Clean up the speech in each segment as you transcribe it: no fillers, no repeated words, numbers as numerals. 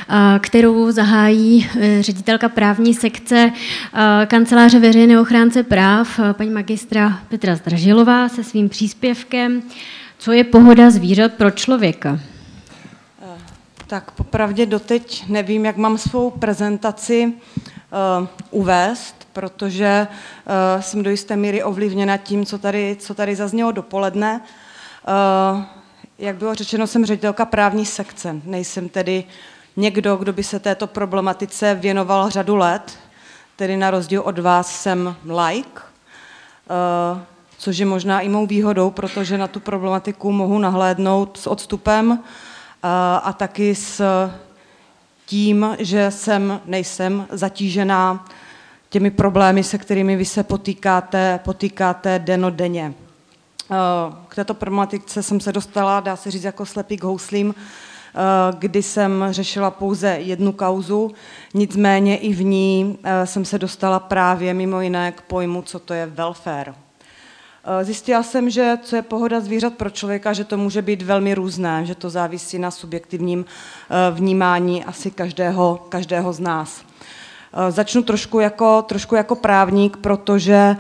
kterou zahájí ředitelka právní sekce Kanceláře veřejného ochránce práv, paní magistra Petra Zdražilová se svým příspěvkem Co je pohoda zvířat pro člověka? Tak popravdě doteď nevím, jak mám svou prezentaci uvést, protože jsem do jisté míry ovlivněna tím, co tady zaznělo dopoledne. Jak bylo řečeno, jsem ředitelka právní sekce. Nejsem tedy někdo, kdo by se této problematice věnoval řadu let, tedy na rozdíl od vás jsem laik, což je možná i mou výhodou, protože na tu problematiku mohu nahlédnout s odstupem a taky s tím, že nejsem zatížená těmi problémy, se kterými vy se potýkáte dennodenně. K této problematice jsem se dostala, dá se říct, jako slepý k houslím, kdy jsem řešila pouze jednu kauzu, nicméně i v ní jsem se dostala právě mimo jiné k pojmu, co to je welfare. Zjistila jsem, že co je pohoda zvířat pro člověka, že to může být velmi různé, že to závisí na subjektivním vnímání asi každého z nás. Začnu trošku jako právník, protože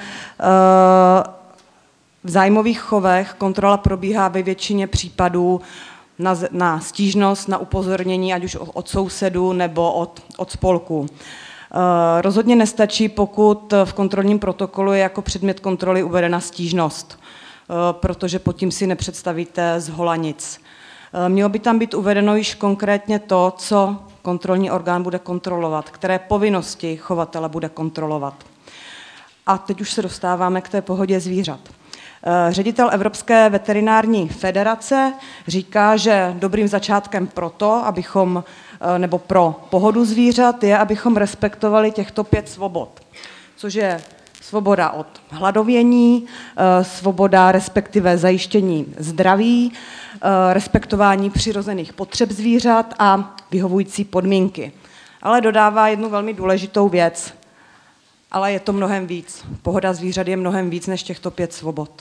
v zájmových chovech kontrola probíhá ve většině případů na stížnost, na upozornění, ať už od sousedů nebo od spolku. Rozhodně nestačí, pokud v kontrolním protokolu je jako předmět kontroly uvedena stížnost, protože pod tím si nepředstavíte zhola nic. Mělo by tam být uvedeno již konkrétně to, co kontrolní orgán bude kontrolovat, které povinnosti chovatele bude kontrolovat. A teď už se dostáváme k té pohodě zvířat. Ředitel Evropské veterinární federace říká, že dobrým začátkem nebo pro pohodu zvířat je, abychom respektovali těchto 5 svobod, což je svoboda od hladovění, svoboda respektive zajištění zdraví, respektování přirozených potřeb zvířat a vyhovující podmínky. Ale dodává jednu velmi důležitou věc, ale je to mnohem víc. Pohoda zvířat je mnohem víc než těchto 5 svobod.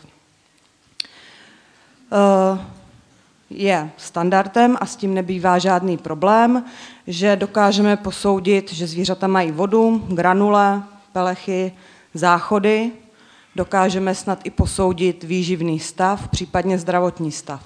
Je standardem a s tím nebývá žádný problém, že dokážeme posoudit, že zvířata mají vodu, granule, pelechy, záchody, dokážeme snad i posoudit výživný stav, případně zdravotní stav.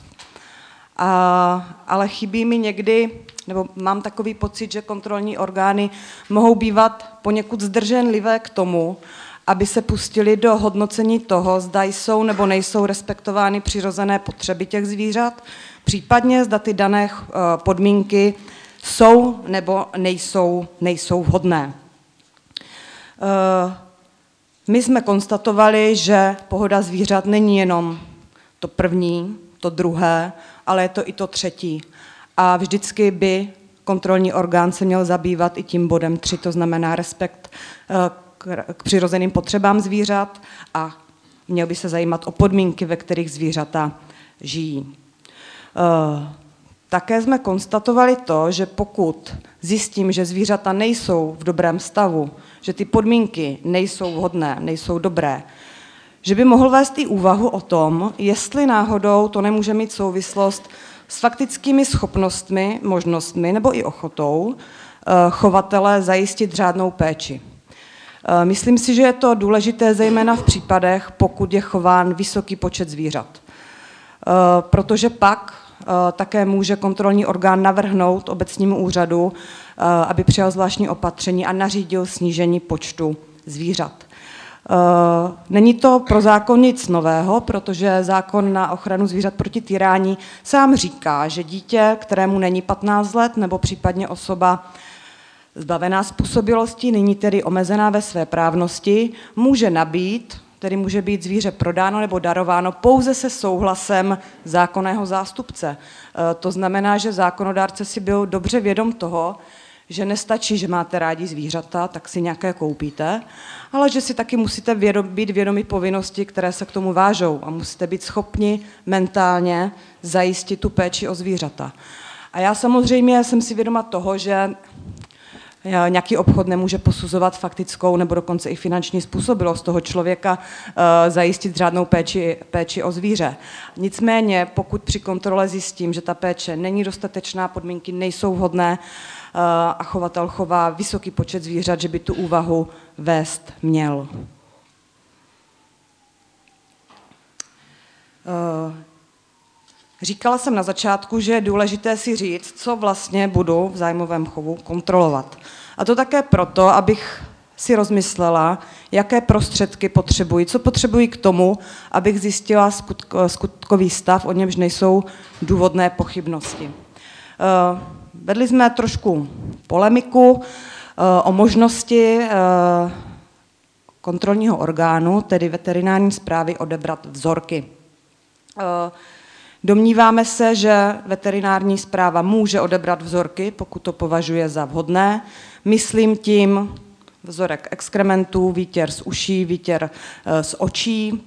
Ale chybí mi někdy, nebo mám takový pocit, že kontrolní orgány mohou bývat poněkud zdrženlivé k tomu, aby se pustili do hodnocení toho, zda jsou nebo nejsou respektovány přirozené potřeby těch zvířat, případně zda ty dané podmínky jsou nebo nejsou vhodné. My jsme konstatovali, že pohoda zvířat není jenom to první, to druhé, ale je to i to třetí. A vždycky by kontrolní orgán se měl zabývat i tím bodem 3, to znamená respekt k přirozeným potřebám zvířat a měl by se zajímat o podmínky, ve kterých zvířata žijí. Také jsme konstatovali to, že pokud zjistím, že zvířata nejsou v dobrém stavu, že ty podmínky nejsou vhodné, nejsou dobré, že by mohl vést i úvahu o tom, jestli náhodou to nemůže mít souvislost s faktickými schopnostmi, možnostmi nebo i ochotou chovatele zajistit řádnou péči. Myslím si, že je to důležité zejména v případech, pokud je chován vysoký počet zvířat. Protože pak také může kontrolní orgán navrhnout obecnímu úřadu, aby přijal zvláštní opatření a nařídil snížení počtu zvířat. Není to pro zákon nic nového, protože zákon na ochranu zvířat proti týrání sám říká, že dítě, kterému není 15 let, nebo případně osoba zbavená způsobilosti, nyní tedy omezená ve své právnosti, může nabít, tedy může být zvíře prodáno nebo darováno pouze se souhlasem zákonného zástupce. To znamená, že zákonodárce si byl dobře vědom toho, že nestačí, že máte rádi zvířata, tak si nějaké koupíte, ale že si taky musíte být vědomi povinnosti, které se k tomu vážou a musíte být schopni mentálně zajistit tu péči o zvířata. A já samozřejmě jsem si vědoma toho, že nějaký obchod nemůže posuzovat faktickou nebo dokonce i finanční způsobilost toho člověka zajistit řádnou péči o zvíře. Nicméně, pokud při kontrole zjistím, že ta péče není dostatečná, podmínky nejsou vhodné, a chovatel chová vysoký počet zvířat, že by tu úvahu vést měl. Říkala jsem na začátku, že je důležité si říct, co vlastně budu v zájmovém chovu kontrolovat. A to také proto, abych si rozmyslela, jaké prostředky potřebuji, co potřebuji k tomu, abych zjistila skutkový stav, o němž nejsou důvodné pochybnosti. Vedli jsme trošku polemiku o možnosti kontrolního orgánu, tedy veterinární správy, odebrat vzorky. Domníváme se, že veterinární správa může odebrat vzorky, pokud to považuje za vhodné. Myslím tím vzorek exkrementů, výtěr z uší, výtěr z očí,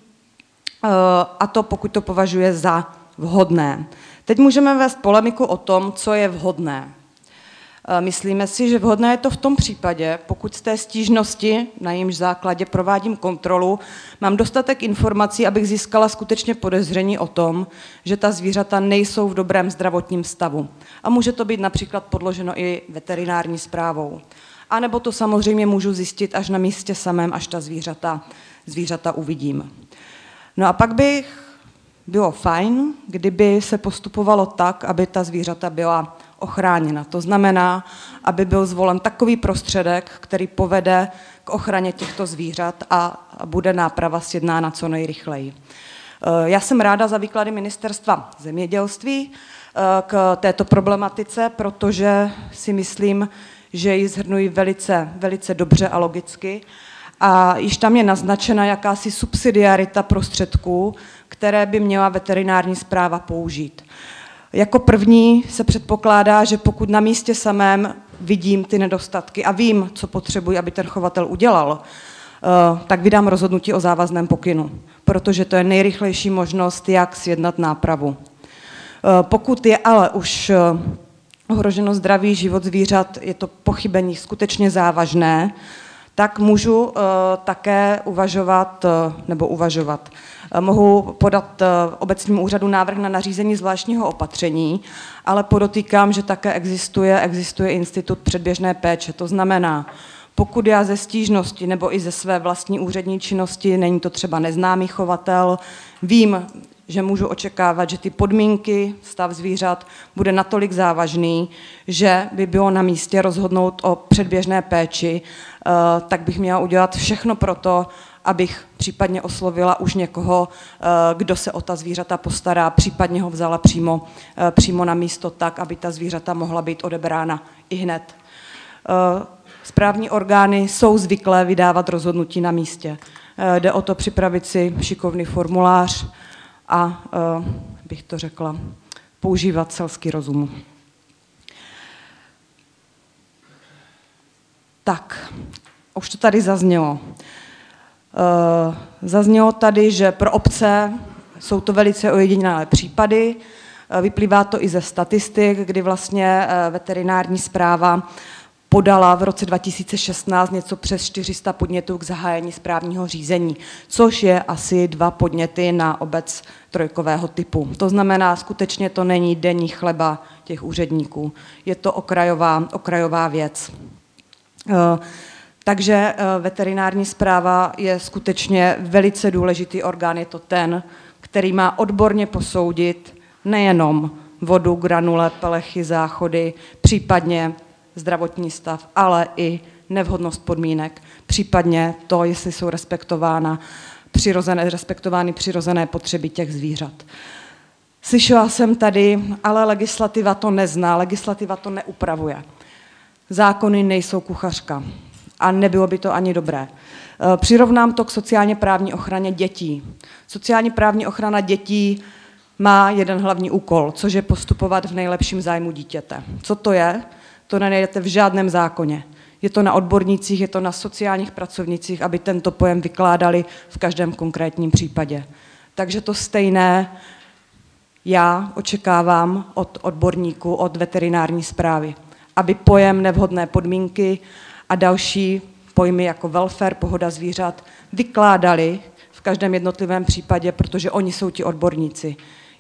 a to pokud to považuje za vhodné. Teď můžeme vést polemiku o tom, co je vhodné. Myslíme si, že vhodné je to v tom případě, pokud z té stížnosti, na jejímž základě provádím kontrolu, mám dostatek informací, abych získala skutečně podezření o tom, že ta zvířata nejsou v dobrém zdravotním stavu. A může to být například podloženo i veterinární správou. A nebo to samozřejmě můžu zjistit až na místě samém, až ta zvířata uvidím. No a pak bylo fajn, kdyby se postupovalo tak, aby ta zvířata byla ochráněna. To znamená, aby byl zvolen takový prostředek, který povede k ochraně těchto zvířat a bude náprava sjednána co nejrychleji. Já jsem ráda za výklady Ministerstva zemědělství k této problematice, protože si myslím, že ji shrnují velice, velice dobře a logicky. A již tam je naznačena jakási subsidiarita prostředků, které by měla veterinární správa použít. Jako první se předpokládá, že pokud na místě samém vidím ty nedostatky a vím, co potřebuji, aby ten chovatel udělal, tak vydám rozhodnutí o závazném pokynu, protože to je nejrychlejší možnost, jak sjednat nápravu. Pokud je ale už ohroženo zdraví, život zvířat, je to pochybení skutečně závažné, tak můžu také uvažovat. Mohu podat obecnímu úřadu návrh na nařízení zvláštního opatření, ale podotýkám, že také existuje institut předběžné péče. To znamená, pokud já ze stížnosti nebo i ze své vlastní úřední činnosti, není to třeba neznámý chovatel, vím, že můžu očekávat, že ty podmínky, stav zvířat bude natolik závažný, že by bylo na místě rozhodnout o předběžné péči, tak bych měla udělat všechno pro to, abych případně oslovila už někoho, kdo se o ta zvířata postará, případně ho vzala přímo na místo tak, aby ta zvířata mohla být odebrána ihned. Správní orgány jsou zvyklé vydávat rozhodnutí na místě. Jde o to připravit si šikovný formulář a, bych to řekla, používat selský rozum. Tak, už to tady zaznělo. Zaznělo tady, že pro obce jsou to velice ojedinělé případy. Vyplývá to i ze statistik, kdy vlastně veterinární správa podala v roce 2016 něco přes 400 podnětů k zahájení správního řízení, což je asi 2 podněty na obec trojkového typu. To znamená, skutečně to není denní chleba těch úředníků. Je to okrajová věc. Takže veterinární správa je skutečně velice důležitý orgán. Je to ten, který má odborně posoudit nejenom vodu, granule, pelechy, záchody, případně zdravotní stav, ale i nevhodnost podmínek, případně to, jestli jsou respektovány přirozené potřeby těch zvířat. Slyšela jsem tady, ale legislativa to nezná, legislativa to neupravuje. Zákony nejsou kuchařka a nebylo by to ani dobré. Přirovnám to k sociálně právní ochraně dětí. Sociálně právní ochrana dětí má jeden hlavní úkol, což je postupovat v nejlepším zájmu dítěte. Co to je? To nenajdete v žádném zákoně. Je to na odbornících, je to na sociálních pracovnicích, aby tento pojem vykládali v každém konkrétním případě. Takže to stejné já očekávám od odborníků, od veterinární správy, aby pojem nevhodné podmínky a další pojmy jako welfare, pohoda zvířat vykládali v každém jednotlivém případě, protože oni jsou ti odborníci.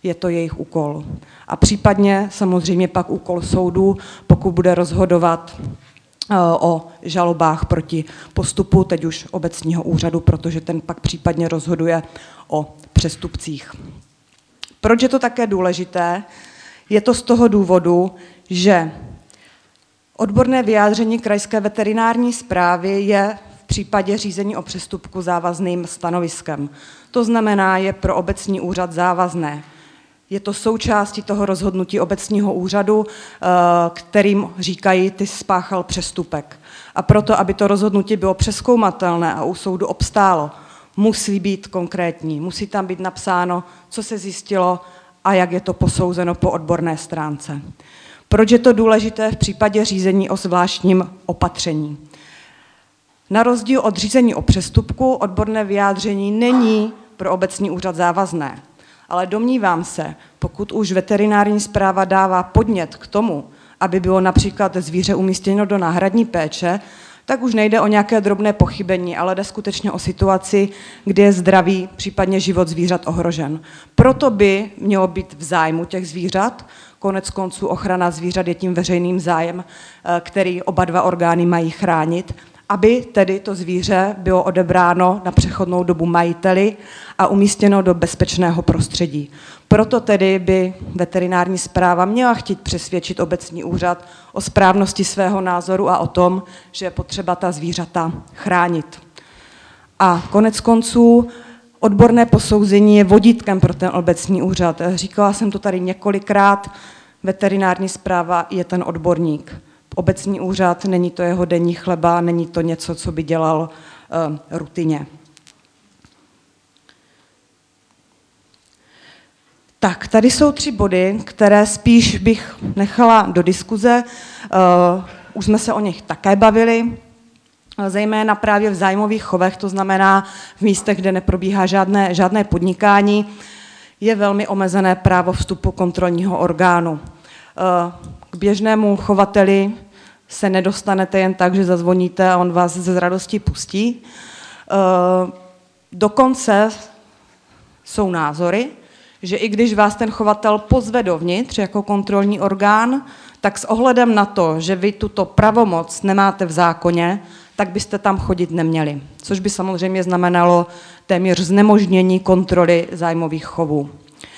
je to jejich úkol. A případně samozřejmě pak úkol soudu, pokud bude rozhodovat o žalobách proti postupu, teď už obecního úřadu, protože ten pak případně rozhoduje o přestupcích. Proč je to také důležité? Je to z toho důvodu, že odborné vyjádření krajské veterinární správy je v případě řízení o přestupku závazným stanoviskem. To znamená, je pro obecní úřad závazné. Je to součástí toho rozhodnutí obecního úřadu, kterým říkají, ty spáchal přestupek. A proto, aby to rozhodnutí bylo přezkoumatelné a u soudu obstálo, musí být konkrétní. Musí tam být napsáno, co se zjistilo a jak je to posouzeno po odborné stránce. Proč je to důležité v případě řízení o zvláštním opatření? Na rozdíl od řízení o přestupku odborné vyjádření není pro obecní úřad závazné. Ale domnívám se, pokud už veterinární správa dává podnět k tomu, aby bylo například zvíře umístěno do náhradní péče, tak už nejde o nějaké drobné pochybení, ale jde skutečně o situaci, kdy je zdraví, případně život zvířat ohrožen. Proto by mělo být v zájmu těch zvířat, konec konců ochrana zvířat je tím veřejným zájem, který oba dva orgány mají chránit, aby tedy to zvíře bylo odebráno na přechodnou dobu majiteli a umístěno do bezpečného prostředí. Proto tedy by veterinární správa měla chtít přesvědčit obecní úřad o správnosti svého názoru a o tom, že je potřeba ta zvířata chránit. A konec konců odborné posouzení je vodítkem pro ten obecní úřad. Říkala jsem to tady několikrát, veterinární správa je ten odborník. Obecní úřad, není to jeho denní chleba, není to něco, co by dělal rutině. Tak, tady jsou 3 body, které spíš bych nechala do diskuze. Už jsme se o nich také bavili, zejména právě v zájmových chovech, to znamená v místech, kde neprobíhá žádné podnikání, je velmi omezené právo vstupu kontrolního orgánu. K běžnému chovateli se nedostanete jen tak, že zazvoníte a on vás z radosti pustí. Dokonce jsou názory, že i když vás ten chovatel pozve dovnitř jako kontrolní orgán, tak s ohledem na to, že vy tuto pravomoc nemáte v zákoně, tak byste tam chodit neměli. Což by samozřejmě znamenalo téměř znemožnění kontroly zájmových chovů.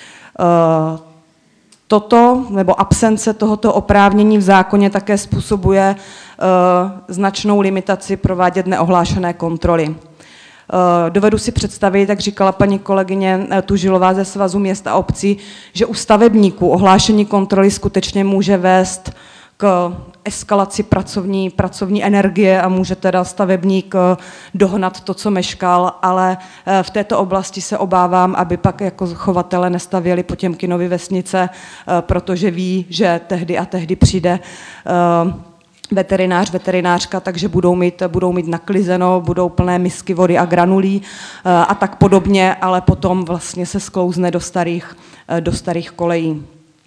Toto nebo absence tohoto oprávnění v zákoně také způsobuje značnou limitaci provádět neohlášené kontroly. Dovedu si představit, jak říkala paní kolegyně Tužilová ze Svazu měst a obcí, že u stavebníků ohlášení kontroly skutečně může vést k eskalaci pracovní energie a může teda stavebník dohnat to, co meškal, ale v této oblasti se obávám, aby pak jako chovatele nestavěli Potěmkinovy vesnice, protože ví, že tehdy a tehdy přijde veterinář, veterinářka, takže budou mít naklizeno, budou plné misky vody a granulí a tak podobně, ale potom vlastně se sklouzne do starých kolejí.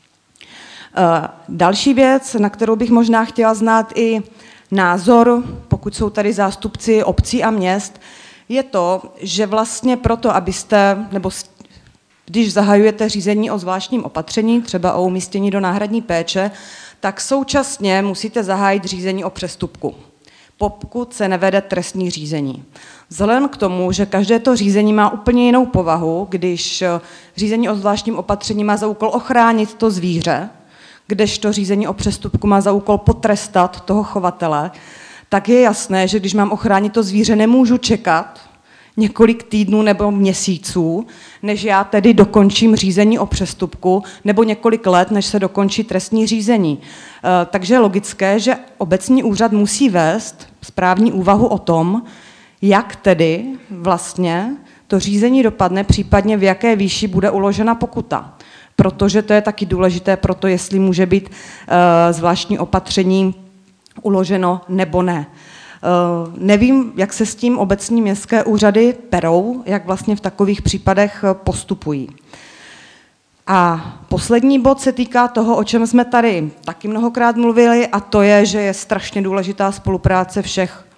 Další věc, na kterou bych možná chtěla znát i názor, pokud jsou tady zástupci obcí a měst, je to, že vlastně proto, abyste, nebo když zahajujete řízení o zvláštním opatření, třeba o umístění do náhradní péče, tak současně musíte zahájit řízení o přestupku, pokud se nevede trestní řízení. Vzhledem k tomu, že každé to řízení má úplně jinou povahu, když řízení o zvláštním opatření má za úkol ochránit to zvíře, kdežto řízení o přestupku má za úkol potrestat toho chovatele, tak je jasné, že když mám ochránit to zvíře, nemůžu čekat několik týdnů nebo měsíců, než já tedy dokončím řízení o přestupku, nebo několik let, než se dokončí trestní řízení. Takže je logické, že obecní úřad musí vést správní úvahu o tom, jak tedy vlastně to řízení dopadne, případně v jaké výši bude uložena pokuta. Protože to je taky důležité pro to, jestli může být zvláštní opatření uloženo nebo ne. Nevím, jak se s tím obecní městské úřady perou, jak vlastně v takových případech postupují. A poslední bod se týká toho, o čem jsme tady taky mnohokrát mluvili, a to je, že je strašně důležitá spolupráce všech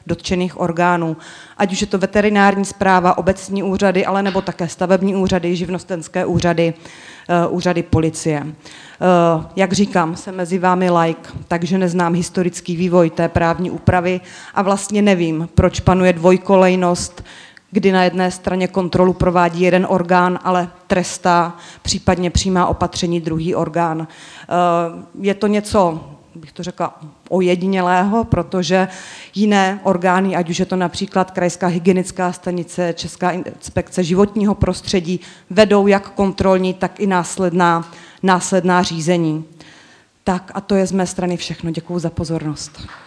dotčených orgánů. Ať už je to veterinární správa, obecní úřady, ale nebo také stavební úřady, živnostenské úřady, úřady policie. Jak říkám, jsem mezi vámi laik, takže neznám historický vývoj té právní úpravy a vlastně nevím, proč panuje dvojkolejnost, kdy na jedné straně kontrolu provádí jeden orgán, ale trestá, případně přijímá opatření druhý orgán. Je to něco, bych to řekla, ojedinělého, protože jiné orgány, ať už je to například Krajská hygienická stanice, Česká inspekce životního prostředí, vedou jak kontrolní, tak i následná řízení. Tak a to je z mé strany všechno. Děkuju za pozornost.